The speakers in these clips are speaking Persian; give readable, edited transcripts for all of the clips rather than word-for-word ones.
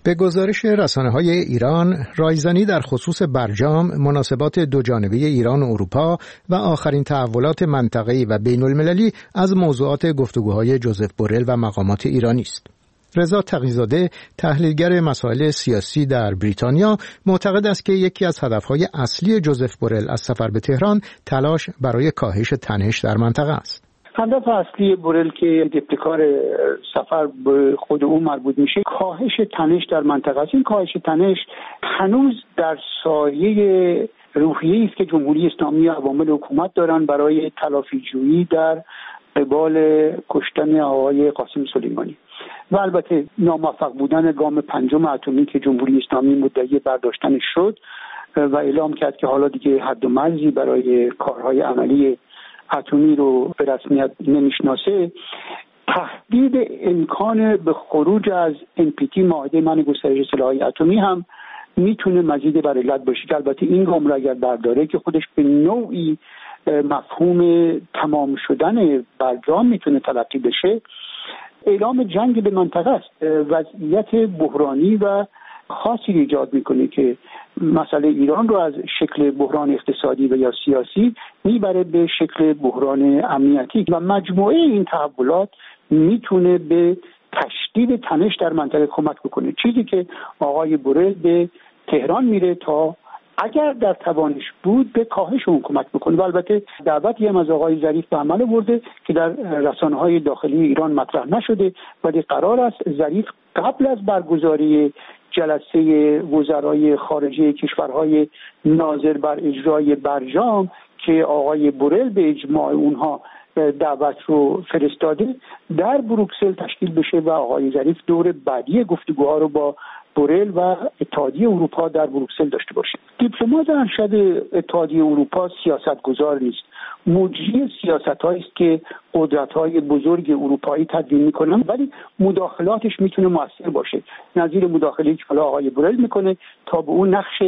به گزارش رسانه‌های ایران، رایزنی در خصوص برجام، مناسبات دوجانبه ایران و اروپا و آخرین تحولات منطقه‌ای و بین‌المللی از موضوعات گفتگوهای جوزف بورل و مقامات ایرانی است. رضا تقی‌زاده، تحلیلگر مسائل سیاسی در بریتانیا، معتقد است که یکی از هدف‌های اصلی جوزف بورل از سفر به تهران تلاش برای کاهش تنش در منطقه است. هدف اصلی بورل که ابتکار سفر به خود او مربوط میشه کاهش تنش در منطقه است. این کاهش تنش هنوز در سایه روحیه‌ای است که جمهوری اسلامی و عوامل حکومت دارن برای تلافی‌جویی در قبال کشتن آقای قاسم سلیمانی و البته ناموفق بودن گام پنجم اتمی که جمهوری اسلامی مدعی برداشتن شد و اعلام کرد که حالا دیگه حد و مرزی برای کارهای عملی اتمی رو به رسمیت نمیشناسه. تهدید امکان به خروج از NPT معاهده منع گسترش سلاح‌های اتمی هم میتونه مزید بر علت باشه که البته این گام را اگر برداره که خودش به نوعی مفهوم تمام شدن برجام میتونه تلقی بشه، اعلام جنگ به منطقه است. وضعیت بحرانی و خاصی ایجاد میکنه که مسئله ایران رو از شکل بحران اقتصادی و یا سیاسی میبره به شکل بحران امنیتی و مجموعه این تحولات میتونه به تشدید تنش در منطقه کمک بکنه، چیزی که آقای بورل به تهران میره تا اگر در توانش بود به کاهش اون کمک بکنه و البته دعوتی هم از آقای ظریف به عمل برده که در رسانه‌های داخلی ایران مطرح نشده، ولی قرار است ظریف قبل از برگزاری جلسه وزرای خارجه کشورهای ناظر بر اجرای برجام که آقای بورل به اجماع اونها دعوت رو فرستاده در بروکسل تشکیل بشه و آقای ظریف دور بعدی گفتگوها رو با بورل و اتحادیه اروپا در بروکسل داشته باشه. دیپلمات ارشد اتحادیه اروپا سیاستگزار نیست، مجری سیاست‌هایی است که قدرت‌های بزرگ اروپایی تدوین می‌کنن، ولی مداخلاتش میتونه مؤثر باشه، نظیر مداخله‌ای که حالا آقای بورل میکنه تا به اون نقش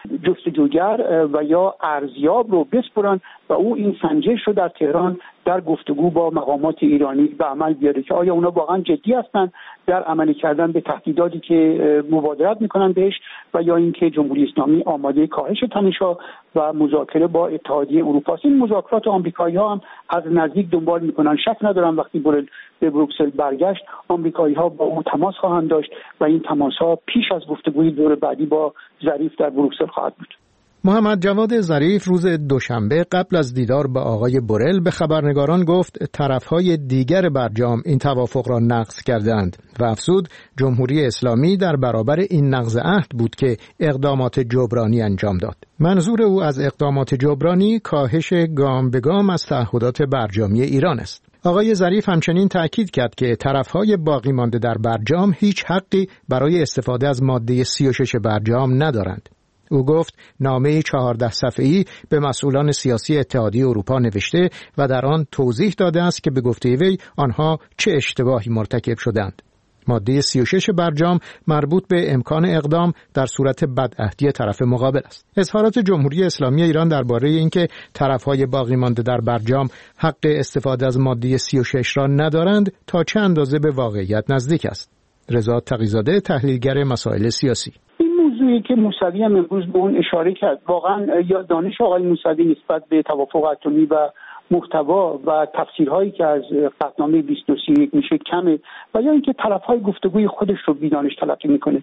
جستجوگر و یا ارزیاب رو بسپرن و او این سنجش رو در تهران در گفتگو با مقامات ایرانی به عمل بیاره که آیا اونا واقعا جدی هستن در عملی کردن به تهدیداتی که مبادرت میکنن بهش و یا اینکه جمهوری اسلامی آماده کاهش تنش‌ها و مذاکره با اتحادیه اروپا است. این مذاکرات آمریکایی‌ها هم از نزدیک دنبال میکنن. شک ندارم وقتی بورل به بروکسل برگشت آمریکایی‌ها با او تماس خواهند داشت و این تماس‌ها پیش از گفتگوی دور بعدی با ظریف در بروکسل خواهد بود. محمد جواد ظریف روز دوشنبه قبل از دیدار با آقای بورل به خبرنگاران گفت طرفهای دیگر برجام این توافق را نقض کردند و افزود جمهوری اسلامی در برابر این نقض عهد بود که اقدامات جبرانی انجام داد. منظور او از اقدامات جبرانی کاهش گام به گام از تعهدات برجامی ایران است. آقای ظریف همچنین تأکید کرد که طرفهای باقی مانده در برجام هیچ حقی برای استفاده از ماده 36 برجام ندارند. او گفت نامه 14 صفحه‌ای به مسئولان سیاسی اتحادیه اروپا نوشته و در آن توضیح داده است که به گفته وی آنها چه اشتباهی مرتکب شدند. ماده 36 برجام مربوط به امکان اقدام در صورت بدعهدی طرف مقابل است. اظهارات جمهوری اسلامی ایران درباره اینکه طرفهای باقی مانده در برجام حق استفاده از ماده 36 را ندارند تا چه اندازه به واقعیت نزدیک است. رضا تقی‌زاده، تحلیلگر مسائل سیاسی: موضوعی که موسوی هم امروز به اون اشاره کرد، واقعا یا دانش آقای موسوی نسبت به توافق اتمی و محتوا و تفسیرهایی که از قطعنامه 2231 میشه کمه و یا اینکه طرفهای گفتگوی خودش رو بیدانش تلقی میکنه.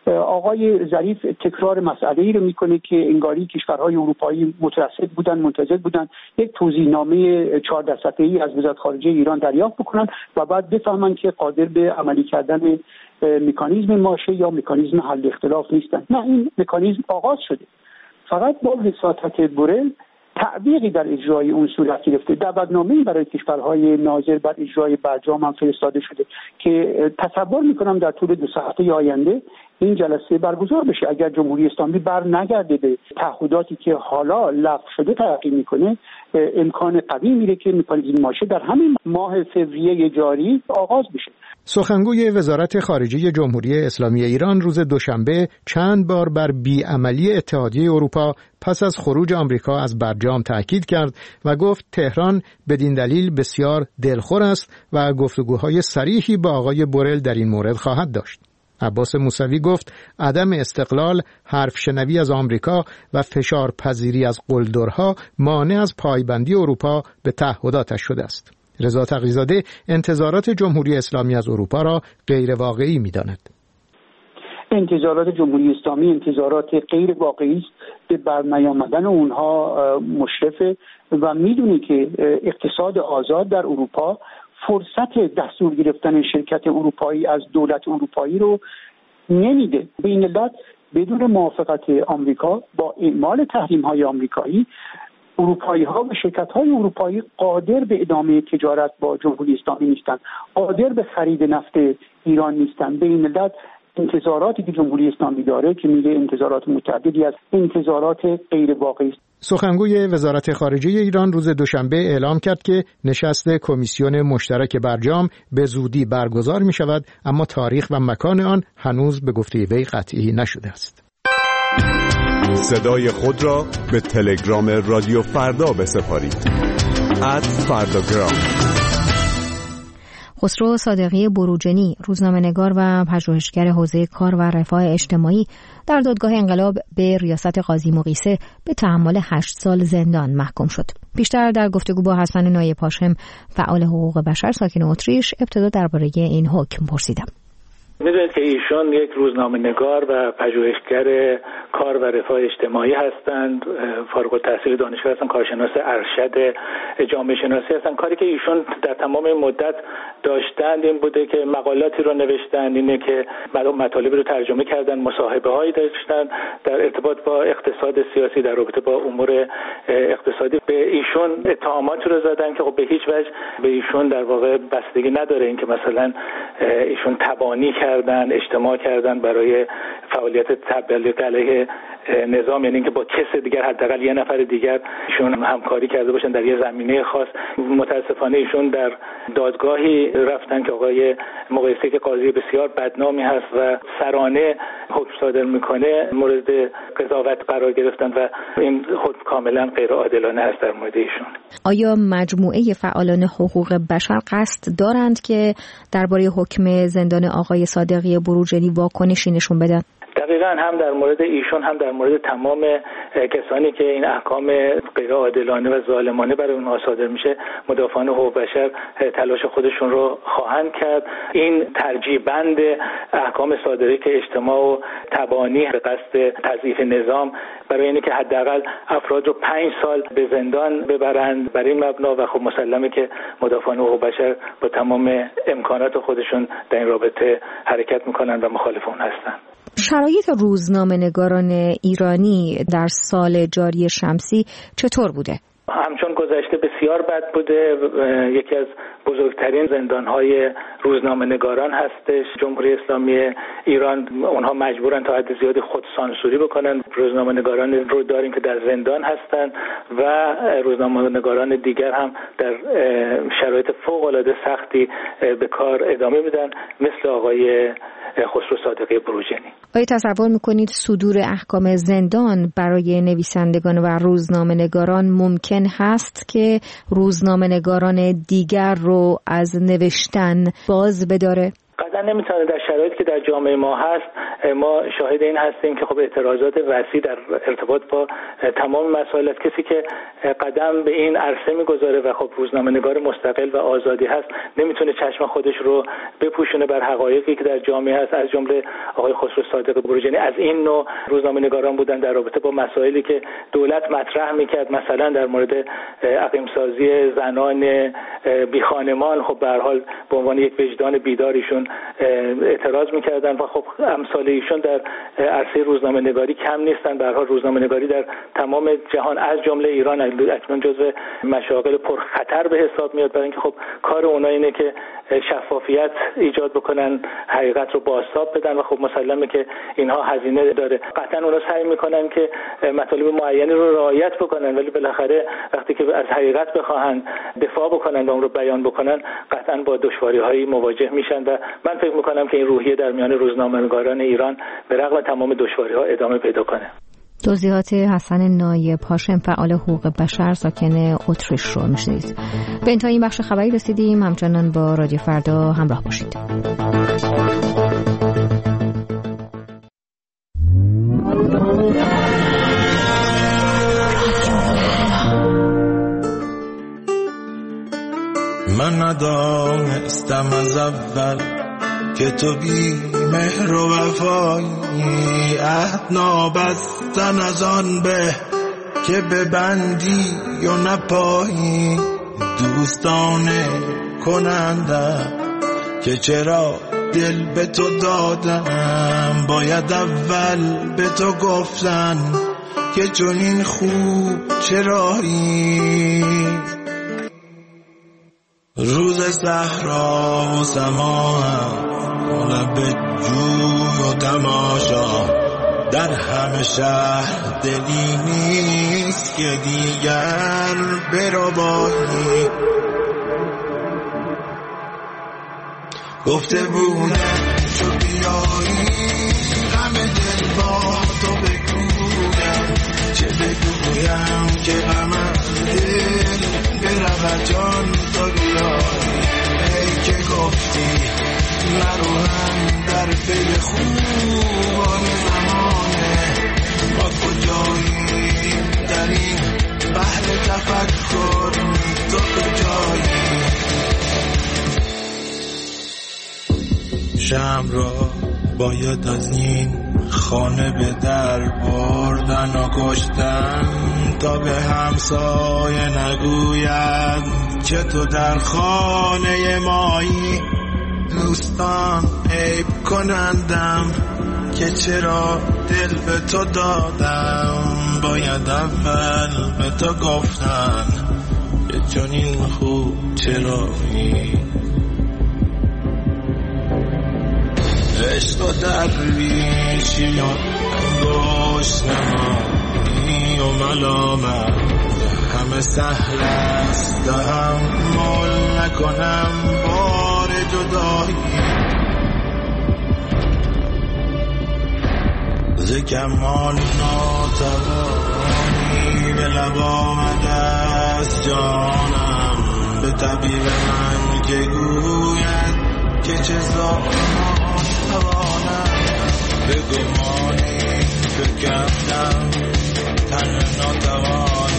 آقای ظریف تکرار مسئله‌ای رو میکنه که انگاری کشورهای اروپایی مترصد بودن، منتظر بودن یک توضیحنامه 14 صفحه‌ای از وزارت خارجه ایران دریافت بکنن و بعد بفهمن که قادر به عملی کردن مکانیزم ماشه یا مکانیزم حل اختلاف نیستن. نه، این مکانیزم آغاز شده، فقط با وساطت بورل تعویقی در اجرای اون صورت گرفته. دعوتنامه‌ای برای کشورهای ناظر بر اجرای برجام هم فرستاده شده که تصور میکنم در طول 2 هفته آینده این جلسه برگزار بشه. اگر جمهوری اسلامی بر نگرده به تعهداتی که حالا لغو شده ترقی میکنه، امکان قوی میره که مکانیزم ماشه در همین ماه فوریه جاری آغاز بشه. سخنگوی وزارت خارجه جمهوری اسلامی ایران روز دوشنبه چند بار بر بیعملی اتحادیه اروپا پس از خروج آمریکا از برجام تاکید کرد و گفت تهران بدین دلیل بسیار دلخور است و گفتگوهای صریحی با آقای بورل در این مورد خواهد داشت. عباس موسوی گفت عدم استقلال، حرف شنوی از آمریکا و فشار پذیری از قلدرها مانع از پایبندی اروپا به تعهداتش شده است. رضا تقی‌زاده انتظارات جمهوری اسلامی از اروپا را غیر واقعی می‌داند. انتظارات جمهوری اسلامی انتظارات غیر واقعی است، به برنیامدن اونها مشرفه و میدونی که اقتصاد آزاد در اروپا فرصت دستور گرفتن شرکت اروپایی از دولت اروپایی رو نمیده. به این علت بدون موافقت آمریکا با اعمال تحریم‌های آمریکایی، اروپایی‌ها و شرکت‌های اروپایی قادر به ادامه تجارت با جمهوری اسلامی نیستند، قادر به خرید نفت ایران نیستند. به این علت انتظاراتی که جمهوری اسلامی داره که میگه انتظارات متعددی از انتظارات غیر واقعی است. سخنگوی وزارت خارجه ایران روز دوشنبه اعلام کرد که نشست کمیسیون مشترک برجام به زودی برگزار می شود، اما تاریخ و مکان آن هنوز به گفته وی قطعی نشده است. صدای خود را به تلگرام رادیو فردا بسپارید. @فرداگرام. خسرو صادقی بروجنی، روزنامه‌نگار و پژوهشگر حوزه کار و رفاه اجتماعی، در دادگاه انقلاب به ریاست قاضی مقیسه به تحمل 8 سال زندان محکوم شد. بیشتر در گفتگو با حسن نایب هاشم، فعال حقوق بشر ساکن اتریش، ابتدا درباره این حکم پرسیدم. می‌دونید که ایشون یک روزنامه‌نگار و پژوهشگر کار و رفاه اجتماعی هستند، فارغ التحصیل دانشگاه هستند، کارشناس ارشد جامعه شناسی هستند. کاری که ایشون در تمام مدت داشتند این بوده که مقالاتی رو نوشتن، اینه که مطالب رو ترجمه کردن، مصاحبه‌هایی داشتن در ارتباط با اقتصاد سیاسی، در رابطه با امور اقتصادی. به ایشون اتهاماتی رو زدن که خب به هیچ وجه به ایشون در واقع بستگی نداره اینکه مثلا ایشون تبانی کردن، اجتماع کردن برای فعالیت تبلیغ علیه نظام، یعنی اینکه با کس دیگر، حداقل یه نفر دیگر ایشون همکاری کرده باشن در یه زمینه خاص. متاسفانه ایشون در دادگاهی رفتن که آقای مقیسه که قاضی بسیار بدنامی هست و سرانه حکم صادر میکنه مورد قضاوت قرار گرفتن و این حکم کاملا غیر عادلانه است در مورد ایشون. آیا مجموعه فعالان حقوق بشر قصد دارند که درباره حکم زندان آقای صادقی بروجنی واکنشی نشون بدن؟ دقیقاً هم در مورد ایشون هم در مورد تمام کسانی که این احکام غیر عادلانه و ظالمانه برای اونها صادر میشه، مدافعان حقوق بشر تلاش خودشون رو خواهند کرد. این ترجیح بند احکام صادره که اجتماع و تبانی به قصد تضعیف نظام برای اینه که حداقل افراد رو 5 سال به زندان ببرند بر این مبنا و خب مسلمه که مدافعان حقوق بشر با تمام امکانات خودشون در این رابطه حرکت میکنن و مخالف اون هستن. شرایط روزنامه‌نگاران ایرانی در سال جاری شمسی چطور بوده؟ همچون گذشته بسیار بد بوده. یکی از بزرگترین زندان‌های روزنامه‌نگاران هستش. جمهوری اسلامی ایران اونها مجبورن تا حد زیادی خود سانسوری بکنن. روزنامه‌نگاران رو داریم که در زندان هستن و روزنامه‌نگاران دیگر هم در شرایط فوق‌العاده سختی به کار ادامه میدن، مثل آقای خسرو صادقی بروجنی. آیا تصور میکنید صدور احکام زندان برای نویسندگان و روزنامه‌نگاران ممکن هست که روزنامه‌نگاران دیگر رو از نوشتن باز بداره؟ قطعا نمیتونه. در شرایطی که در جامعه ما هست ما شاهد این هستیم که خب اعتراضات وسیع در ارتباط با تمام مسائل است. کسی که قدم به این عرصه میگذاره و خب روزنامه‌نگار مستقل و آزادی هست نمیتونه چشم خودش رو بپوشونه بر حقایقی که در جامعه هست. از جمله آقای خسرو صادق بروجنی از این نوع روزنامه‌نگاران بودن در رابطه با مسائلی که دولت مطرح میکرد، مثلا در مورد اقیم‌سازی زنان بی خانمان. خب به هر حال به عنوان یک وجدان بیداریشون اعتراض میکردن و خب امثال ایشون در عرصه روزنامه‌نگاری کم نیستن. به هر حال روزنامه‌نگاری در تمام جهان از جمله ایران اکنون جزو مشاغل پرخطر به حساب میاد، برای اینکه خب کار اونها اینه که شفافیت ایجاد بکنن، حقیقت رو بازتاب بدن و خب مسلمه که اینها هزینه داره. قطعا اونها سعی میکنن که مطالب معینی رو رعایت بکنن، ولی بالاخره وقتی که از حقیقت بخواهن دفاع بکنن و اون رو بیان بکنن قطعا با دشواری‌هایی مواجه میشن و من فکر میکنم که این روحیه در میان روزنامه‌نگاران ایران به رغم تمام دشواری‌ها ادامه پیدا کنه. توضیحات حسن نایب هاشم، فعال حقوق بشر ساکن اتریش رو میشنید. به انتهای این بخش خبری رسیدیم. همچنان با رادیو فردا همراه باشید. ندانستم از اول که تو بی مهر و وفایی، عهد نابستن از آن به که ببندی و نپایی. دوستانه کنندم که چرا دل به تو دادم، باید اول به تو گفتن که چون این خوب چرایی. روز صحرا و سماهم لب جوی و تماشا، در همه شهر دلی نیست که دیگر بربایی. گفته بودم چو بیایی همه دل با تو بگویم، چه بگویم که غم دل برود جان تو بیایی. ای که گفتی نروهم در پی خوبان زمانه، ما کجاییم در این بحر تفکر، تو کجایی؟ شمع را باید از این خانه به در بردن و کشتن، تا به همسایه نگوید که تو در خانه مایی. دوستان عیب کنندم که چرا دل به تو دادم، باید اول به تو گفتن که چون این خوب چرایی. عشق و درویشی و انگشت نمایی و ملامت همه سهل است، تحمل نکنم بار جدایی. ز کمال ناتوانی به لب آمده است جانم، به طبیب من که گوید که چه توانم. به گمانی فکردم تن ناتوان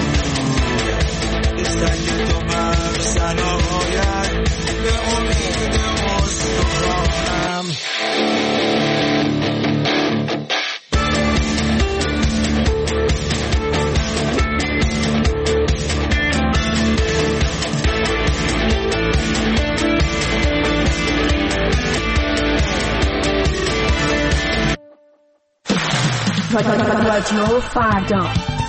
که سنگ تو بر سر آید، به امید استخوانم. رادیو فردا.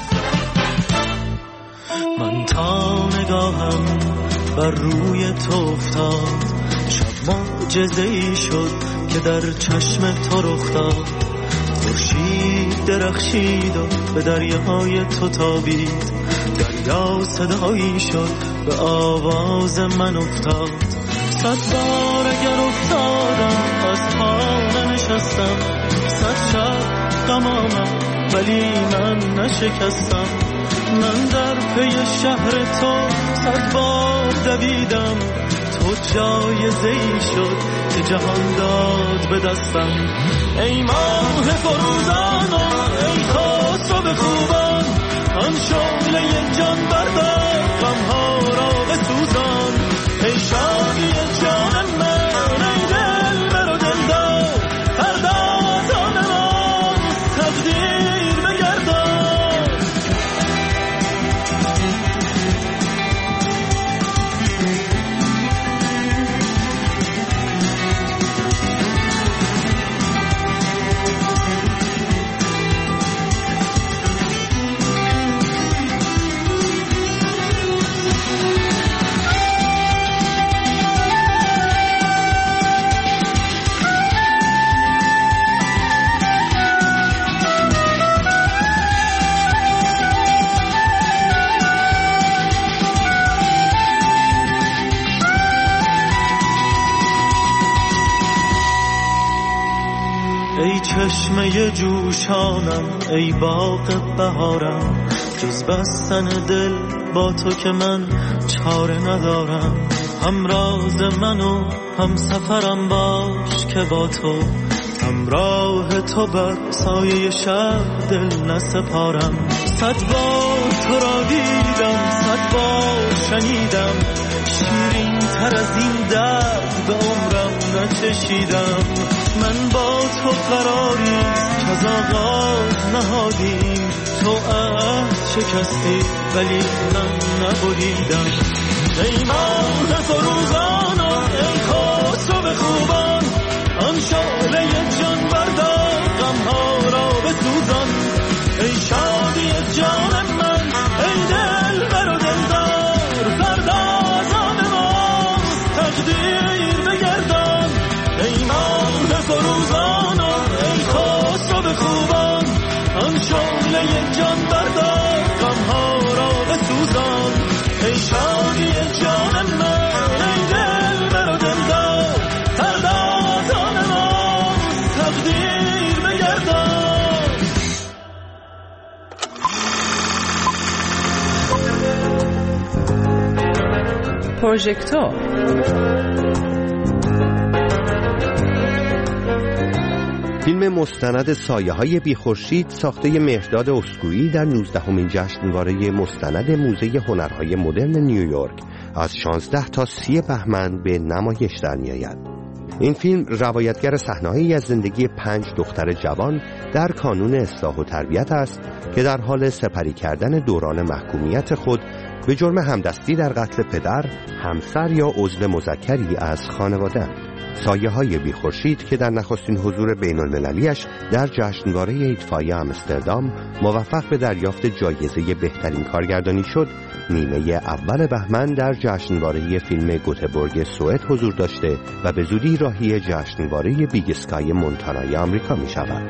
من تا نگاهم بر روی تو افتاد، شب معجزه‌ای شد که در چشم تو رخ داد. خورشید درخشید و به دریای تو تابید، دریا صدایی شد به آواز من افتاد. 100 بار اگر افتادم از پا ننشستم، 100 شب غم آمد ولی من نشکستم. من در پی شهر تو 100 بار دویدم، تو جایزه‌ای شد که جهان داد به دستم. ای ماه فروزان و ای خسرو خوبان، آن شعله جان بردار غم‌ها را بسوزان. ای شادی جان من، ای دل برو دلدار، پرداز آن ما تقدیر بگردان. ای چشمه جوشانم، ای باغ بهارم، جز بستن دل با تو که من چاره ندارم. همراز من و هم سفرم باش که با تو، همراه تو بر سایه شب دل نسپارم. 100 بار تو را دیدم، 100 بار شنیدم شیرین تر از این درد به عمرم نچشیدم. من با تو قراری که از آغاز نهادیم، تو عهد شکستی ولی من نبریدم. ای ماه فروزان و ای خسرو خوبان، آن شعله جان بردار غمها را بسوزان. ای شادی جان من، ای دل بر و دلدار، پردازان ماست تقدیر بگردان. ای ماه فروزان و ای خسرو خوبان، آن شعله جان بردار غمها را بسوزان. ای شادی جان من، ای دل بر و دلدار، پردازان ماست تقدیر بگردان. پروژکتور فیلم مستند سایه‌های بی‌خورشید ساخته مهرداد اسکویی در 19مین جشنواره مستند موزه هنرهای مدرن نیویورک از 16 تا 30 بهمن به نمایش در می‌آید. این فیلم روایتگر صحنه‌هایی از زندگی 5 دختر جوان در کانون اصلاح و تربیت است که در حال سپری کردن دوران محکومیت خود به جرم همدستی در قتل پدر، همسر یا عضو مذکری از خانواده‌اند. سایه‌های بی‌خورشید که در نخستین حضور بین‌المللی‌اش در جشنواره ایدفای آمستردام موفق به دریافت جایزه بهترین کارگردانی شد، نیمه اول بهمن در جشنواره فیلم گوتهبورگ سوئد حضور داشته و به زودی راهی جشنواره بیگ اسکای مونتانای آمریکا می‌شود.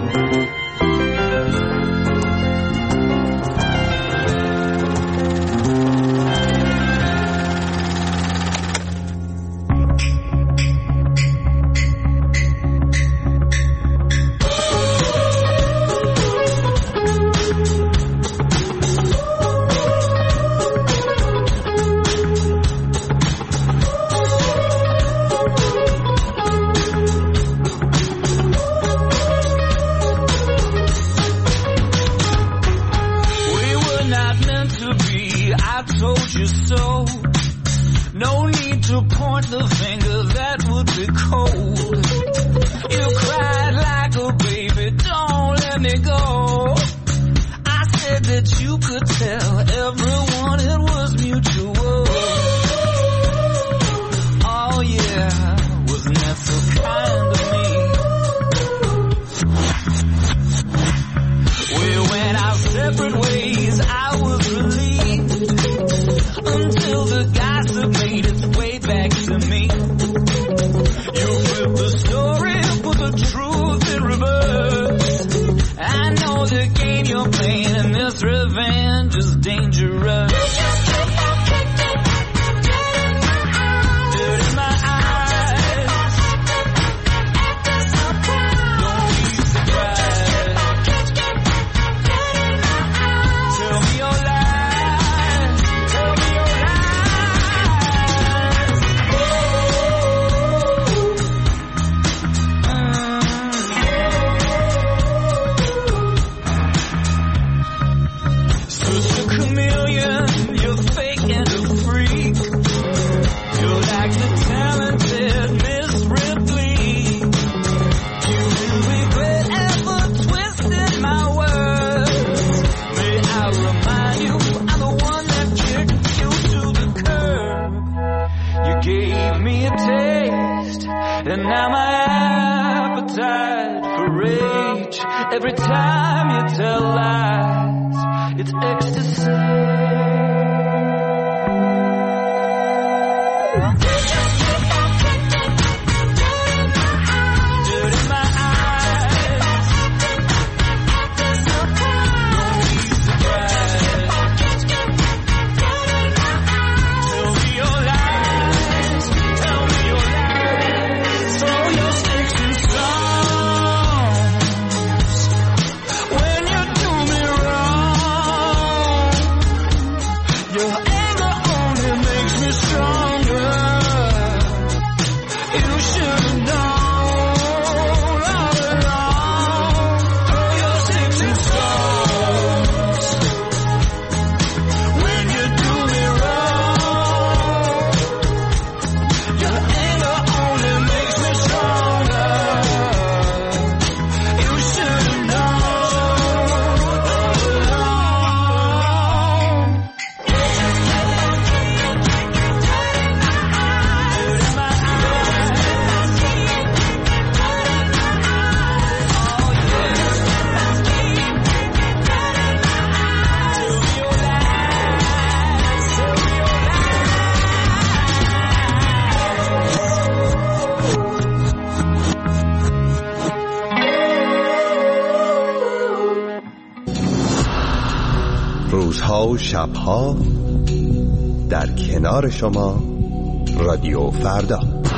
Every time you tell lies, it's ecstasy. روزها و شبها در کنار شما رادیو فردا.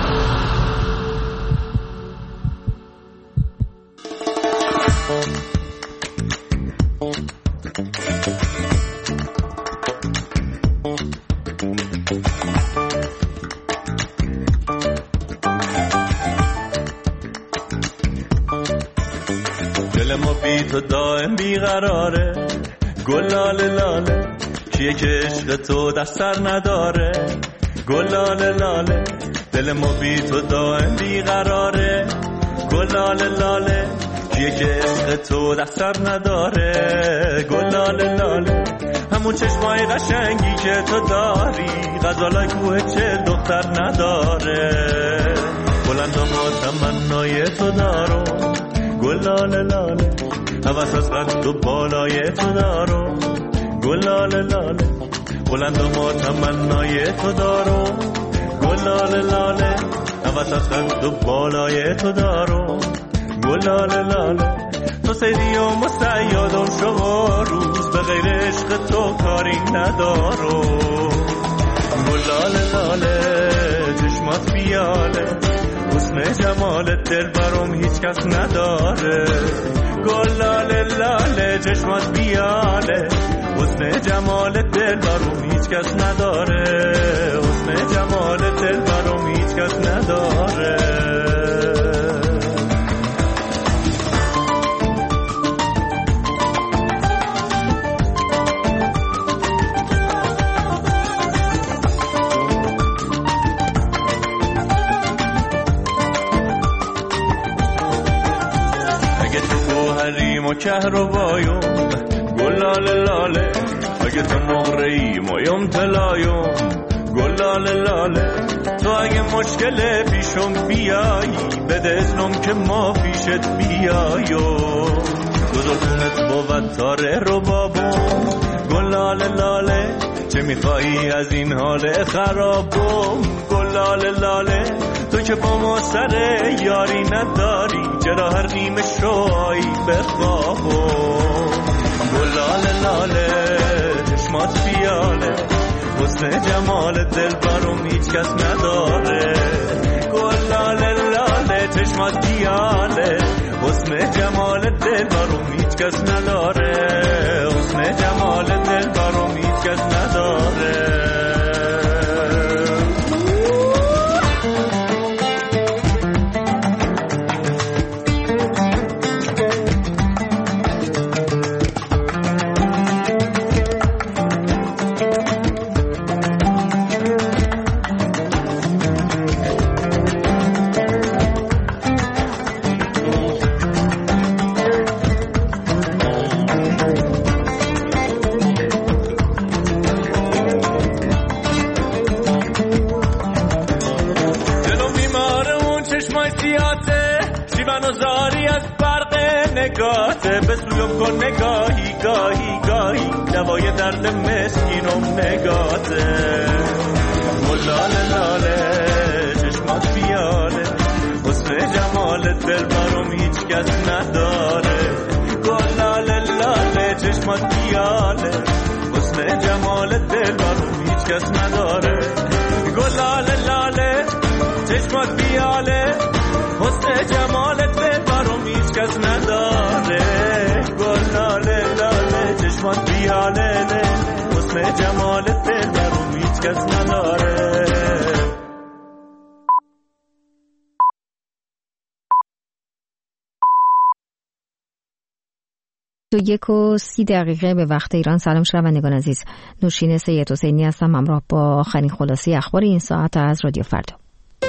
دل ما بی تو دائم بیقراره، گل لاله لاله کیه که عشق تو در سر نداره، گل لاله لاله دل ما بی تو دائم بیقراره، گل لاله لاله کیه که عشق تو در سر نداره، گل لاله لاله همون چشمای قشنگی که تو داری، غزالای کوه چه دختر نداره، بلند و تمنای تو دارو، گل لاله لاله هوس از قد و بالای تو دارو، گل لاله لاله بلند و تمنای تو دارو، گل لاله لاله هوس از قد و بالای تو دارو، گل لاله لاله تو سیدی و مستعیاد و شما روز به غیر عشق تو کاری ندارو، گل لاله لاله چشمات بیاله، حسن جمالت دل برام هیچ کس نداره، گل لاله لاله چشمات بیاله، حسن جمالت دل برام هیچ کس نداره، حسن جمالت دل برام هیچ کس نداره. و کهربایون گل لاله لاله، اگه تو نقره‌ای مایم طلایون، گل لاله لاله تو اگه مشکل پیشم بیایی، بده اذنم که ما پیشت بیایو، گذارتونت بود تاره رو بابون، گل لاله لاله چه میخوایی از این حال خرابم، گل لاله لاله تو که با ما سر یاری نداری، چرا هر نیمه شوایی بخوابم، گل لاله لاله چشمات بیاله، حسن جمال دل برام هیچ کس نداره، گل لاله لاله چشمات بیاله، حسن جمال دل برام هیچ کس نداره، حسن جمال دل برام هیچ کس نداره. به سویم کن نگاهی گاهی گاهی، دوای درد مسکینم نگاته، گل لاله لاله چشمات بیاله، حسن جمال دل برام هیچ کس نداره، گل لاله لاله چشمات بیاله، حسن جمال دل برام هیچ کس نداره، گل لاله لاله چشمات بیاله، حسن جمال دل برام هیچ کس نداره، گل لاله لاله چشمات بیاله، حسن جمال دل برام هیچ کس نداره. 1:30 به وقت ایران. سلام شنوندگان عزیز، نوشین سید حسینی هستم، همراه با آخرین خلاصه اخبار این ساعت از رادیو فردا.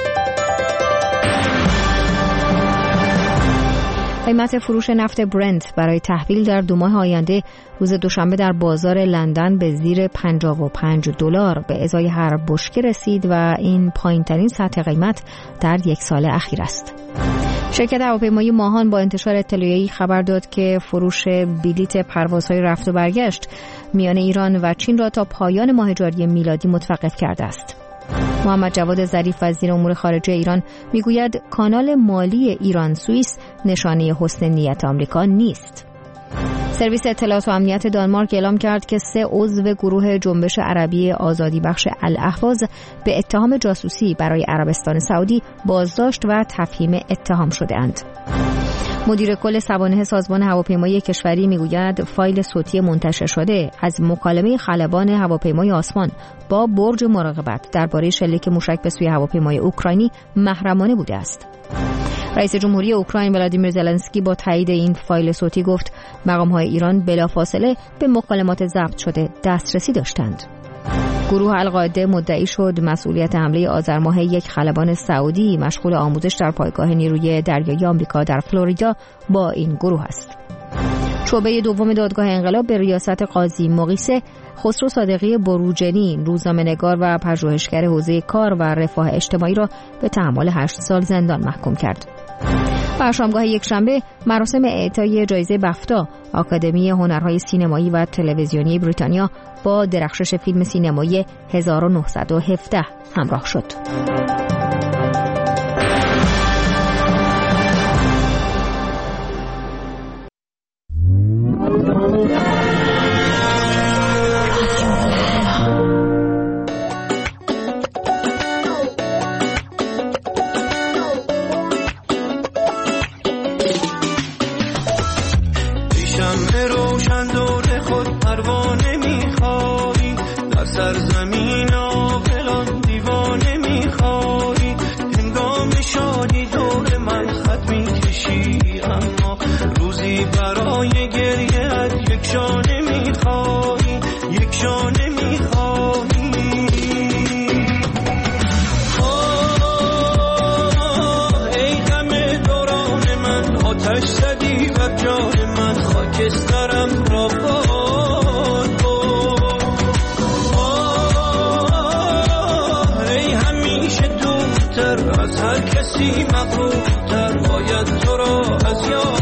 قیمت فروش نفت برنت برای تحویل در 2 ماه آینده روز دوشنبه در بازار لندن به زیر $55 به ازای هر بشکه رسید و این پایین‌ترین سطح قیمت در 1 سال اخیر است. شرکت هواپیمایی ماهان با انتشار اطلاعیه‌ای خبر داد که فروش بلیت پروازهای رفت و برگشت میان ایران و چین را تا پایان ماه جاری میلادی متوقف کرده است. محمد جواد ظریف وزیر امور خارجه ایران میگوید کانال مالی ایران سوئیس نشانه حسن نیت آمریکا نیست. سرویس اطلاعات و امنیت دانمارک اعلام کرد که 3 عضو گروه جنبش عربی آزادی بخش الاهواز به اتهام جاسوسی برای عربستان سعودی بازداشت و تفهیم اتهام شده‌اند. مدیر کل سوانح سازمان هواپیمایی کشوری میگوید فایل صوتی منتشر شده از مکالمه خلبان هواپیمای آسمان با برج مراقبت درباره شلیک موشک به سوی هواپیمای اوکراینی محرمانه بوده است. رئیس جمهوری اوکراین ولادیمیر زلنسکی با تایید این فایل صوتی گفت مقام‌های ایران بلافاصله به مکالمات ضبط شده دسترسی داشتند. گروه القاعده مدعی شد مسئولیت حمله آذر ماه یک خلبان سعودی مشغول آموزش در پایگاه نیروی دریایی آمریکا در فلوریدا با این گروه است. شعبه دوم دادگاه انقلاب به ریاست قاضی مقیسه خسرو صادقی بروجنی، روزنامه‌نگار و پژوهشگر حوزه کار و رفاه اجتماعی را به تحمل 8 سال زندان محکوم کرد. و شامگاه یکشنبه مراسم اعطای جایزه بفتا آکادمی هنرهای سینمایی و تلویزیونی بریتانیا با درخشش فیلم سینمایی 1917 همراه شد. سرزمین آقلان دیوانه میخوایی، هنگام شادی دور من خط میکشی، اما روزی برای گریه یک شانه میخوایی، یک شانه میخوایی. ای غم دوران من، آتش زدی بر جان من، خاکسترم را از هر کسی مغرورتر، باید تو را از یاد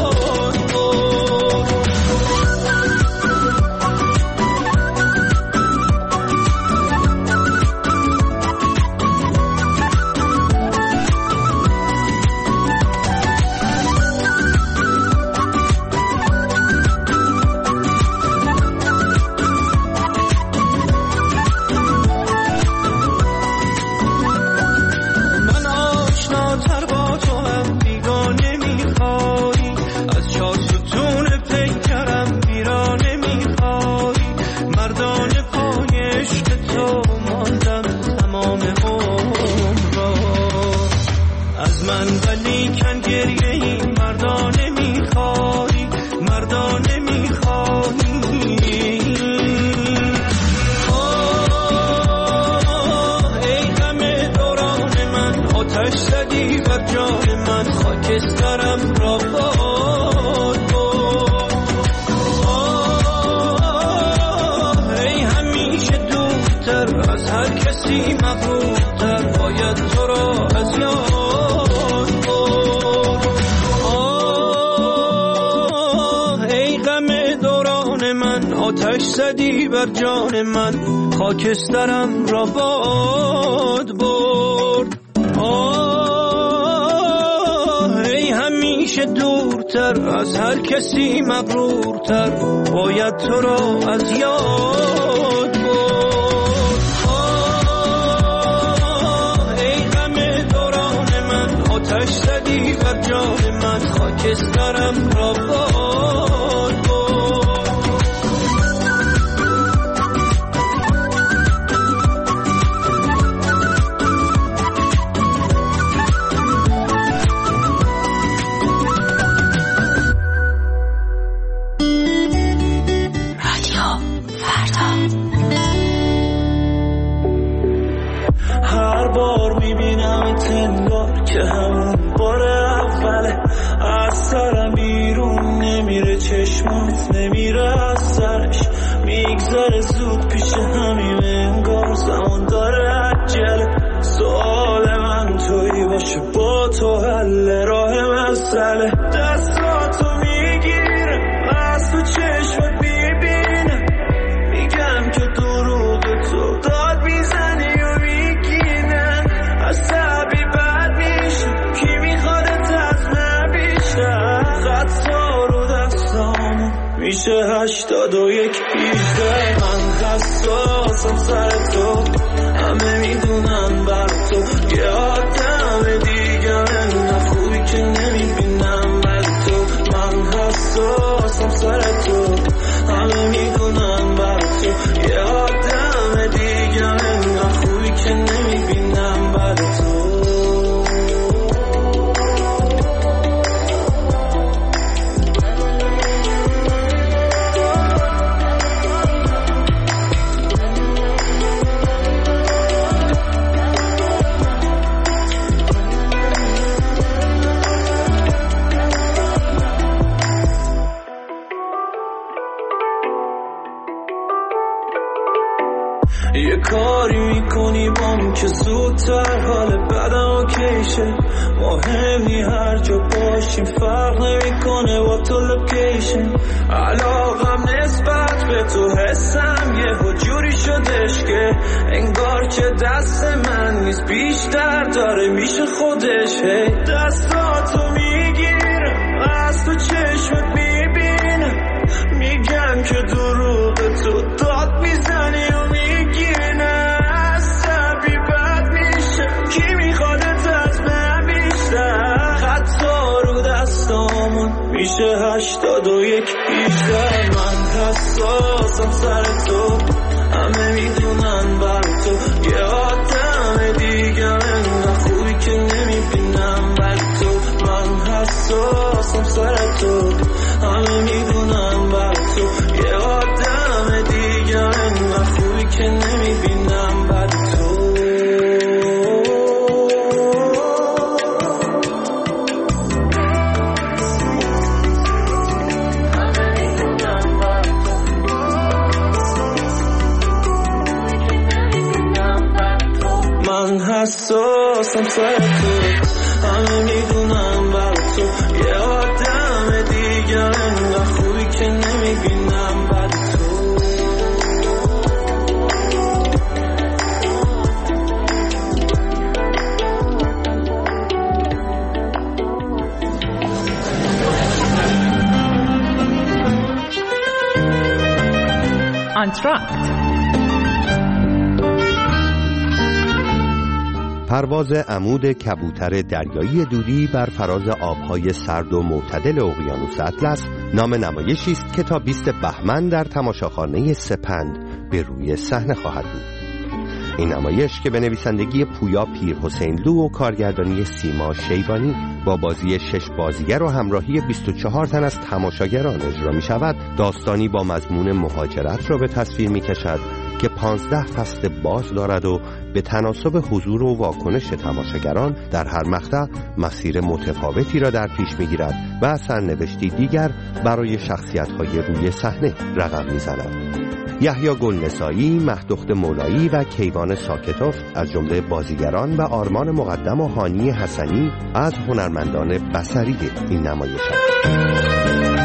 زدی بر جان من، خاکسترم را باد برد. ای همیشه دورتر، از هر کسی مغرورتر، باید تو را از یاد برد. ای غم دوران من، آتش زدی بر جان من، خاکسترم را باد. که همون بار اوله از سرم بیرون نمیره، چشمات نمیره از سرش، میگذره زود پیش همین، انگار زمان داره عجله. سوال من توی باشه، با تو حل راه مسئله، دستاتو میگیره از تو چشمات میبینه، میگم که دروغ تو داد میزنی و میگینن، از تعبی بد میشه کی میخوادت از من بیشتر، خطا رو دستامو میشه 81 18. من حساسم سر تو، همه میدونم بر تو یه آدم دیگه انقدر خوبی که نمیبینم بر تو. من حساسم سر تو، همه میدونم بر تو یه آدم دیگه انقدر خوبی که نمیبینم بر تو. یه کاری میکنی بام که زودتر حال بدم اوکیشه. مهمی هر جا باشیم فرق نمیکنه با تو لوکیشن. علاقم نسبت به تو حسم یه جوری شدش که انگار که دست من نیست بیشتر داره میشه خودش. دستاتو میگیرم از تو چشمت میبینم، میگم که دروغ تو داد میزنی و میگیری نه عصبی بد میشه. کی میخوادت از من بیشتر؟ خطا رو دستامون میشه 81 18. من حساسم سر تو، همه میدونن بر تو یه آدم دیگه انقدر خوبی که نمیبینم بر تو. من حساسم سر تو، همه میدونن بر تو یه آدم دیگه انقدر خوبی که نمیبینم بر تو. من حساسم سر تو، همه میدونم بر تو یه آدم دیگه انقدر خوبی که نمیبینم بر تو. آنتراکت. پرواز عمود کبوتر دریایی دودی بر فراز آبهای سرد و معتدل اقیانوس اطلس نام نمایشی است که تا 20 بهمن در تماشاخانه سپند به روی صحنه خواهد بود. این نمایش که به نویسندگی پویا پیرحسینلو و کارگردانی سیما شیبانی با بازی 6 بازیگر و همراهی 24 تن از تماشاگران اجرا می شود، داستانی با مضمون مهاجرت را به تصویر می کشد که 15 فصل باز دارد و به تناسب حضور و واکنش تماشاگران در هر مقطع مسیر متفاوتی را در پیش می گیرد و سرنوشتی دیگر برای شخصیت‌های روی صحنه رقم می زند. یحیی گلنسایی، مهدخت مولایی و کیوان ساکتوف از جمله بازیگران و آرمان مقدم و هانی حسنی از هنرمندان بصری این نمایش هستند.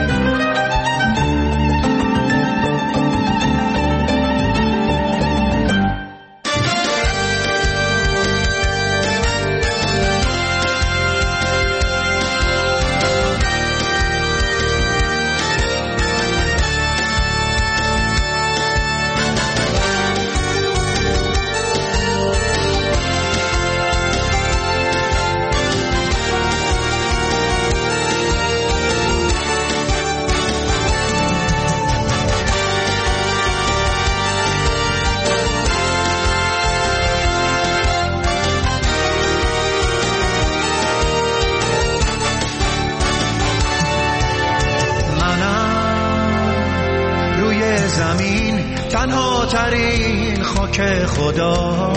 تنها ترین خاک خدا،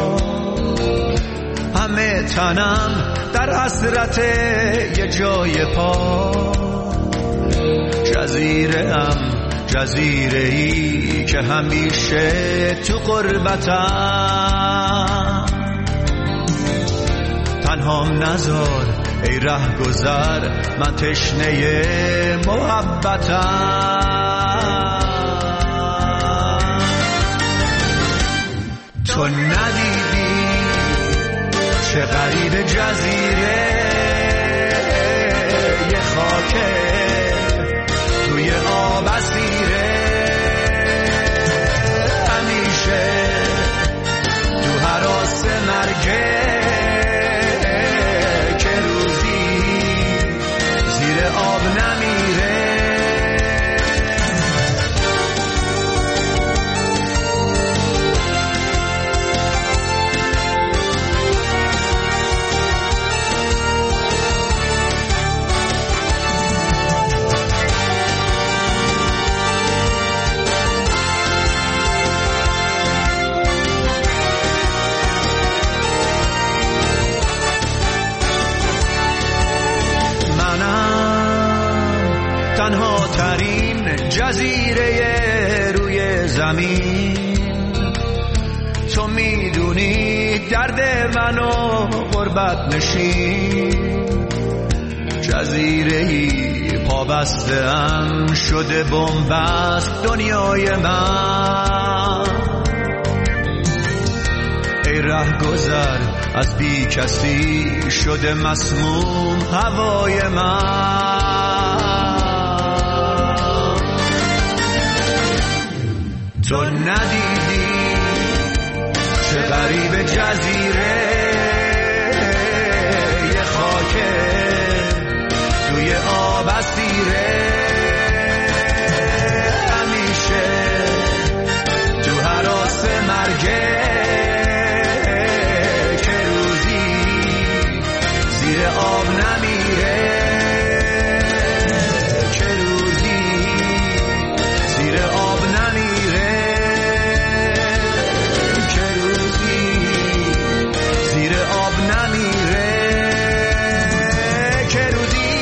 همه تنم در حسرت یه جای پا. جزیره‌ای که همیشه تو غربتم. تنهام نذار ای رهگذر، من تشنه محبتم. تو ندیدی چه غریب جزیره، یه خاکه توی آب اسیر تنها ترین جزیره روی زمین. تو میدونی درد منو غربت نشین، جزیره‌ای پابسته‌ام شده بنبست دنیای من. ای رهگذر از بی کسی شده مسموم هوای من. تو ندیدی چه غریب جزیره یه خاکه توی آب اسیره، همیشه تو هراس مرگه که روزی زیر آب نمیره، که روزی زیر آب نمیره، که روزی زیر آب نمیره، که روزی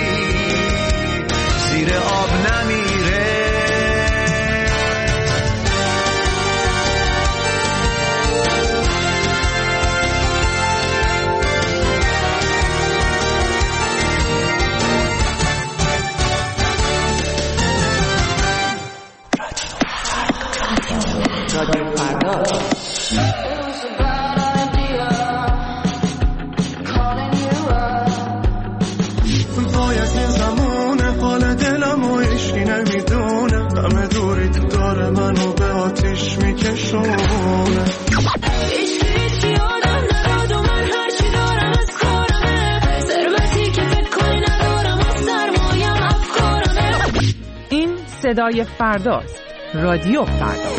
زیر آب نمیره. رادیو فردا. باید یه زمونه حال دلمو عشقی نمیدونه، همه دوری تو داره منو به آتیش میکشونه. هیچ یادم نداد و من هرچی دارم از کارمه، ثروتی که فکر کنی ندارم از سرمایم افکارمه. این صدای فرداست. رادیو فردا.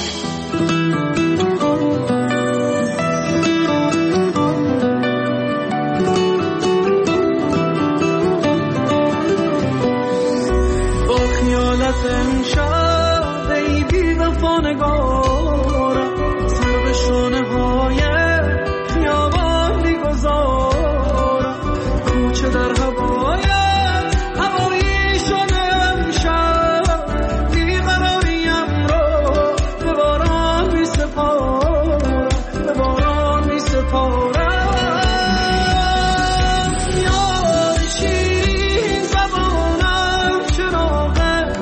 با خیالت امشب ای بی وفا نگارم، سر به شانه های خیابان میگذارم، کوچه در هوایت هوایی شده امشب، بیقراریم رو به باران میسپارم، به باران میسپارم. یاد شیرین زبانم چراغ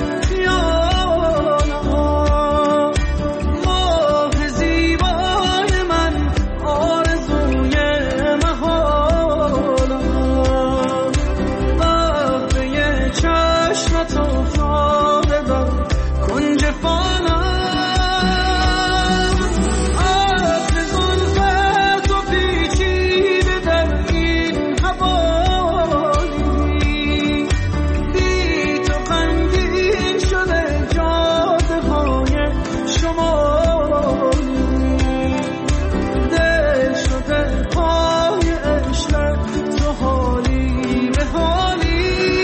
خیالم، ماه زیبای من آرزوی محالم، قهوه چشمت افتاده در کنج فانم، عطر زلفت و پیچیده در این حوالی، بی تو غمگین شده جاده های شمالی، دل شده پای عشق تو حالی به حالی.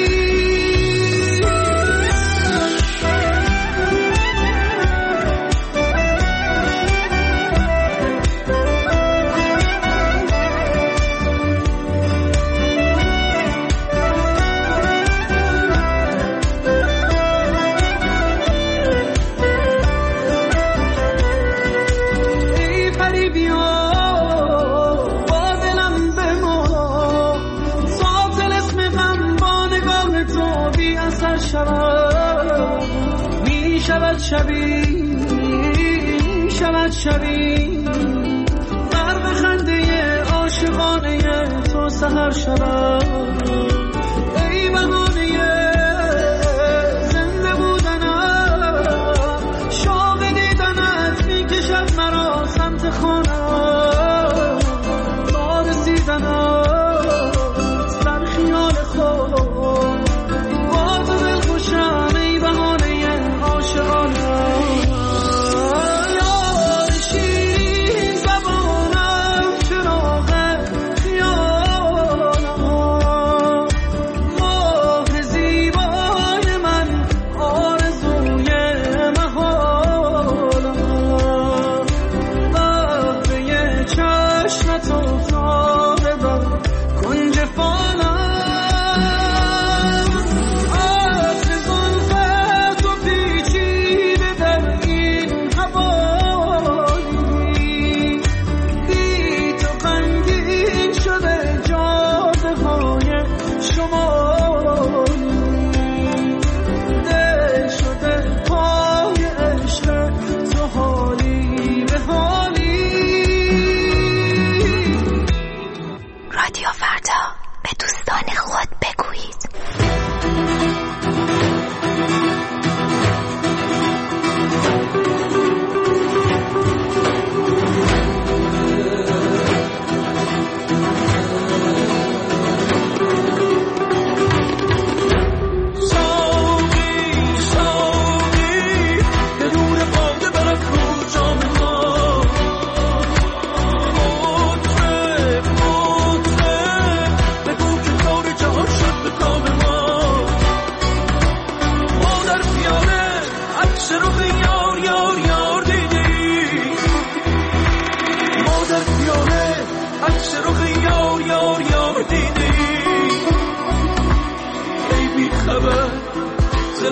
ای پری بیا با دلم بمانا، ساطل اسم غم با نگاه تو بی اثر شود، می شود شبی، شود شبی، غرق خنده عاشقانه تو سحر شود. ای بهانه زنده بودنم، شوق دیدنت میکشد مرا سمت خانم، تا رسیدنت سر خیال خود با تو دلخوشم، ای بهانه عاشقانم. یاد شیرین زبانم چراغ خیالم، ماه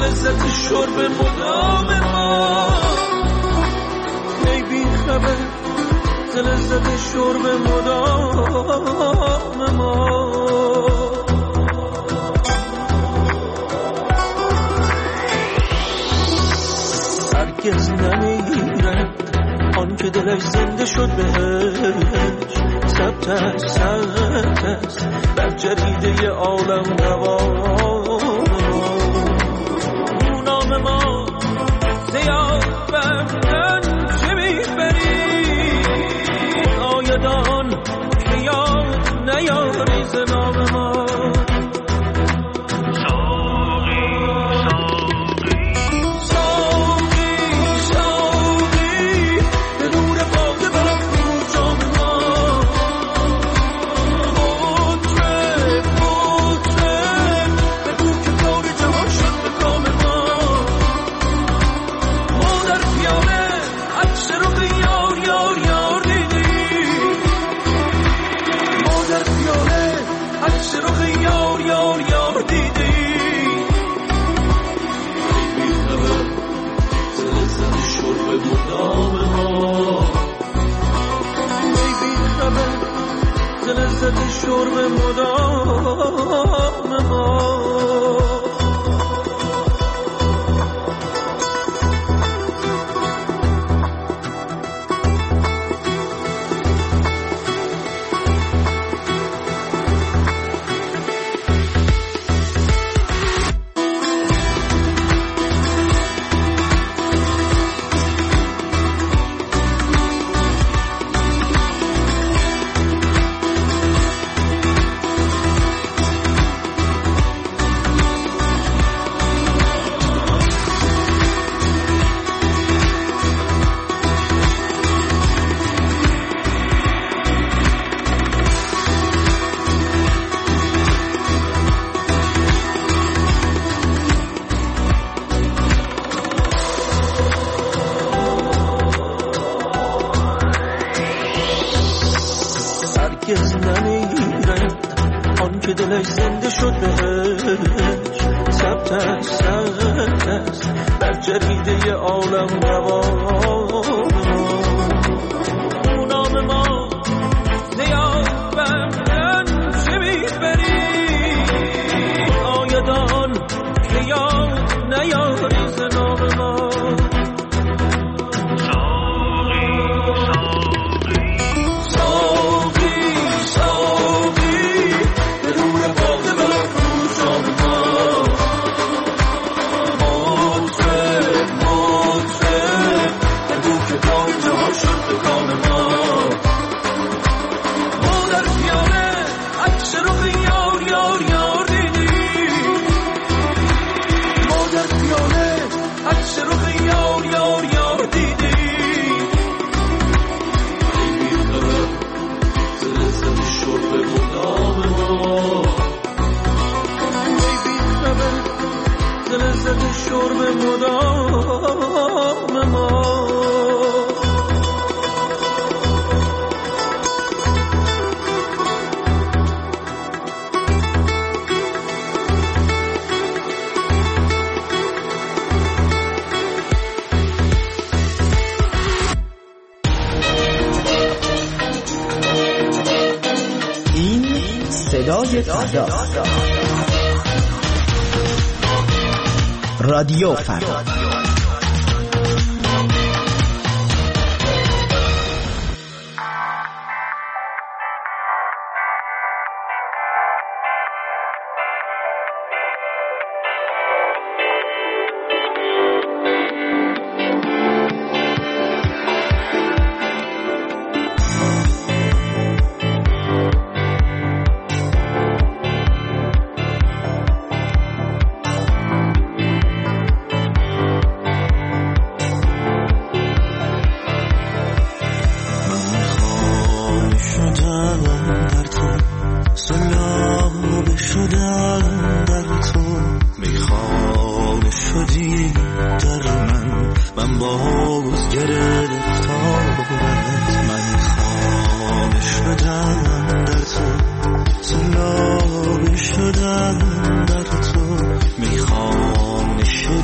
لذت شرب مدام ما ای بی خبر ز لذت شرب مدام ما هرگز نمیرد آن که دلش زنده شد بهش ثبت است بر جریده عالم نوام نام ما زیاد بردن چه میبری آیدان که یاد نیاری ز نام ما شرب مدام ما رادیو فردا.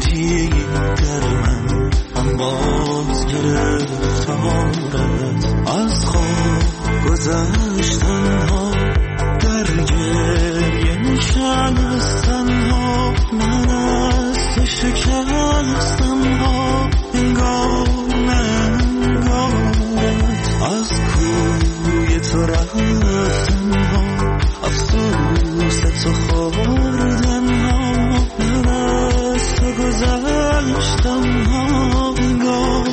دیگر من باز گرفتارت از خواب گذشتن ها در گریه نشستن ها من از تو شکستن ها انگار از کوی تو رفتن ها افسوس تو خوردن ها من از تو گذشتن ها انگار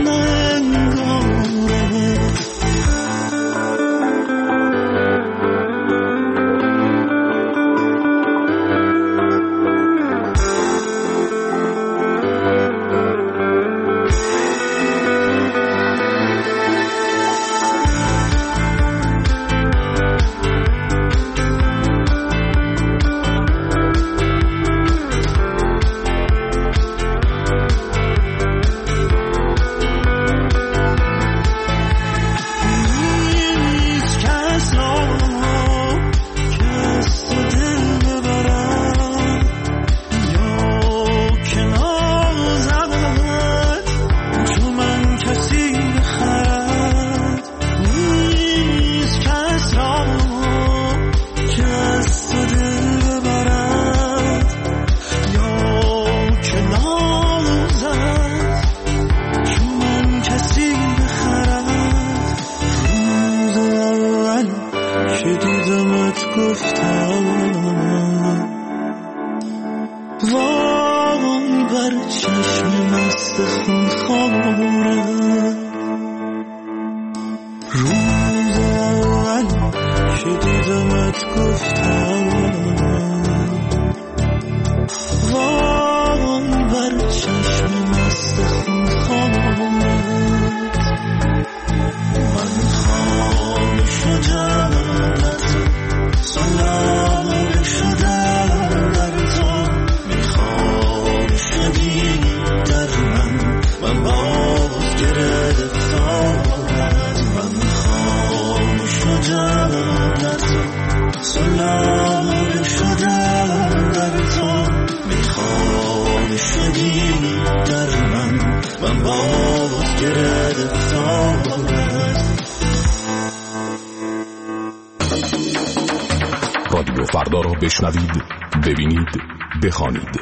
رادیو فردا را بشنوید، ببینید، بخوانید.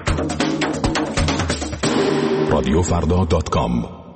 radiofrda.com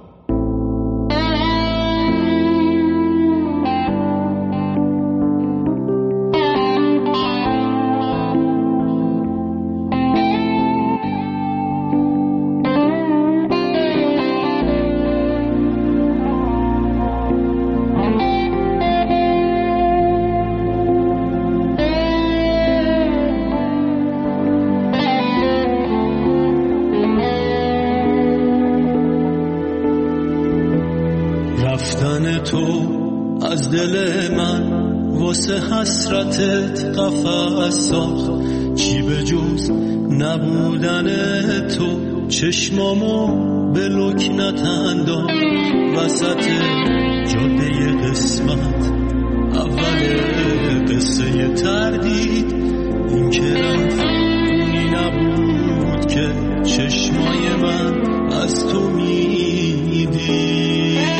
از دل من واسه حسرتت قفس ساخت، چی به جز نبودن تو چشمامو به لکنت انداخت. وسط جاده قسمت اول قصه تردید، این که رفت اونی نبود که چشمای من از تو میدید.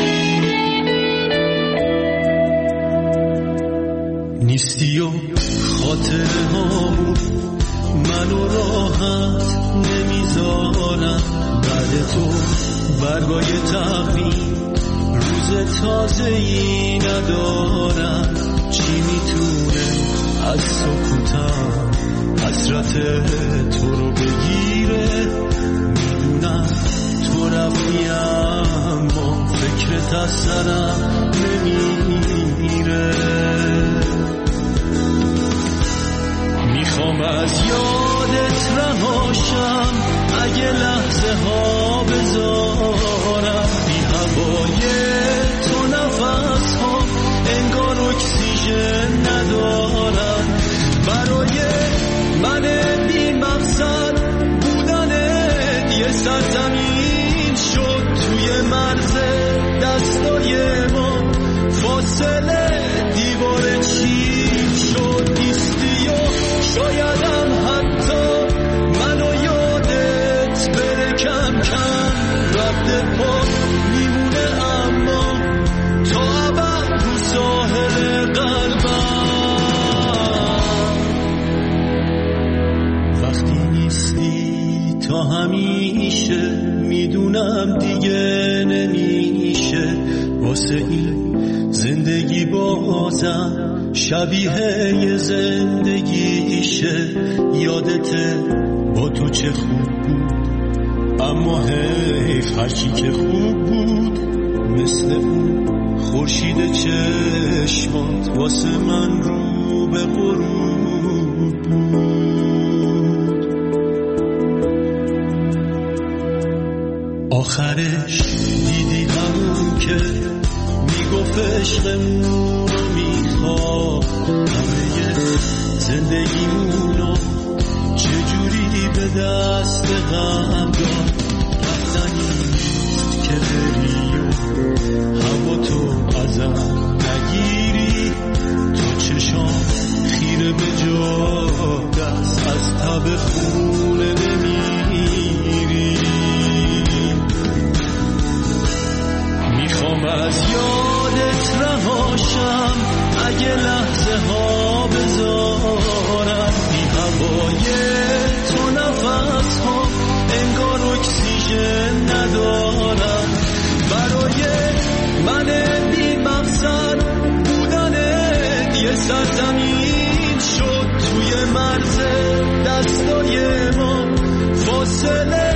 نیستی و خاطره ها منو راحت نمیذارم. بعد تو برگای تقویم روز تازه‌ای ندارم. چی میتونه از سکوتم حسرت تو رو بگیره؟ میدونم تو رفتی اما فکرت از سرم نمیره. میخوام از یادت رهاشم، اگه لحظه ها بذارم بی هوای تو نفس ها انگار اکسیژن ندارن. برای من بی مقصد بودنت یه سرزمین شد توی مرز دستای ما. فاصله دیوار چین شد. نیستی و شایدم حتی منو یادت بره یاد پا میمونه اما تا ابد رو ساحل قلبم. وقتی نیستی تا همیشه میدونم دیگه نمیشه واسه این زندگی بازم شبیه یه زندگیشه. یادته با تو چه خوب بود اما حیف هرچی که خوب بود مثل اون خورشید چشمات واسه من رو به غروب بود. آخرش دیدی همون که میگفت عشقمون رو میخواد همه زندگیمونو چجوری به دست غم داد. رفتنی که بری و هوا تو ازم نگیری تو چشام خیره به جا دست از تب خونه نمیری. میخوام از یادت رهاشم اگه لحظه ها بذارم بی هوای تو نفس ها انگار اکسیژن ندارم. برای من بی مقصد بودنت یه سرزمین شد توی مرز دستای ما فاصله